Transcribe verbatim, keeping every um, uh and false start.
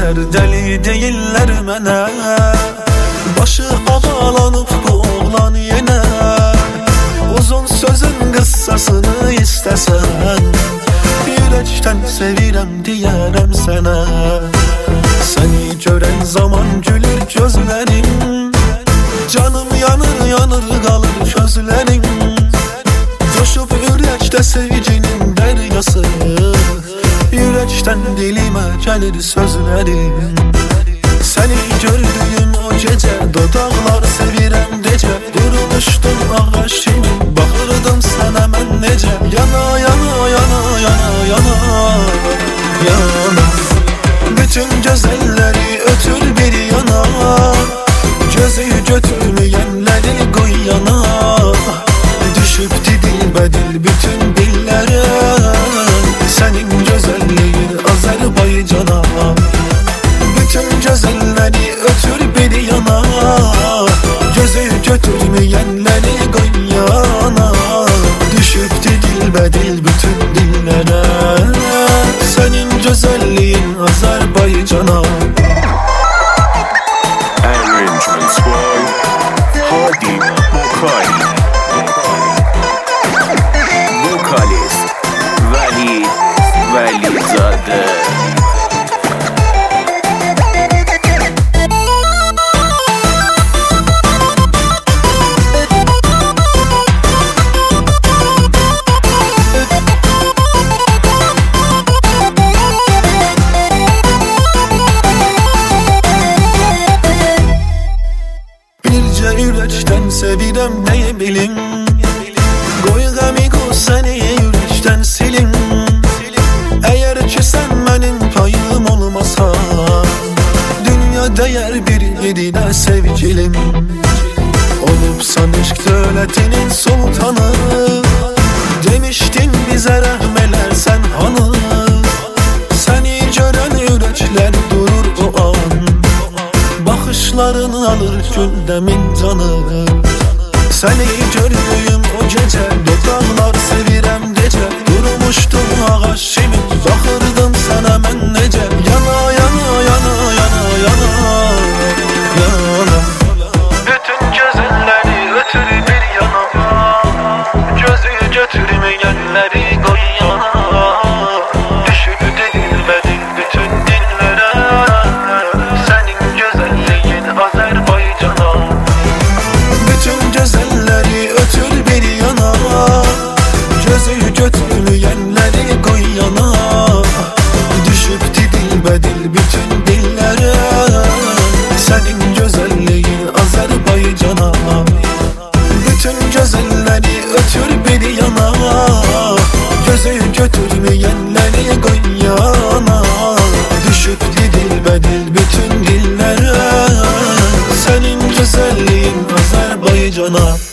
Deyirlər deli deyirlər mənə, başı havalanıb bu oğlan yenə. Uzun sözün qıssasını istəsən, ürəkdən sevirəm deyərəm sənə. Səni görən zaman gülür gözlərim, canım yanır yanır qalır közlərim. Coşub ürəkdə sevginin dəryası, ürəkdən dilimə gəlir sözlərim. Səni gördüyüm o gecə, dodaqlar sevirəm decə. Durmuşdum ağaç kimi, baxırdım sənə mən necə. Yana yana yana yana yana yana. Bütün gözəlləri ötür bir yana, gözü götürməyənləri qoy yana. Düşübdü dilbədil bütün dillərə, sənin gözəlliyin Azərbaycana. Bütün gözəlləri ötür bir yana, gözü götürməyənləri qoy yana. Düşübdü dilbədil bütün dillərə, sənin gözəlliyin Azərbaycana. Arrangements by Hadi Bokali. Vocalist Vali Valizade. Ürəkdən sevirəm nəyə bilim, qoy qəmiqo səni ürəkdən silim. Əgər ki sən mənim payım olmasan, dünya dəyər bir yedinə sevgilim. Olubsan eşq dövlətinin sultanı, demişdin bizə rəhm elərsən hanı. Səni görən ürəklər durur o an, baxışlarını alır gündəmin canı. Səni gördüyüm o gecə, dodaqlar sevirəm decə. Durmuşdum ağaç kimi, baxırdım sənə mən necə. Yana yana yana yana yana yana. Bütün gözəlləri ötür bir yana, gözü götürməyənləri qoy yana. Düşübdü dilbədil bütün dillərə, sənin gözəlliyin Azərbaycana. Bütün gözəlləri ötür bir yana, gözü götürməyənləri qoy yana. Düşübdü dilbədil bütün dillərə, sənin gözəlliyin Azərbaycana. Bütün gözəlləri ötür bir yana, gözü götürməyənləri qoy yana. Düşübdü dilbədil bütün dillərə, sənin gözəlliyin Azərbaycana.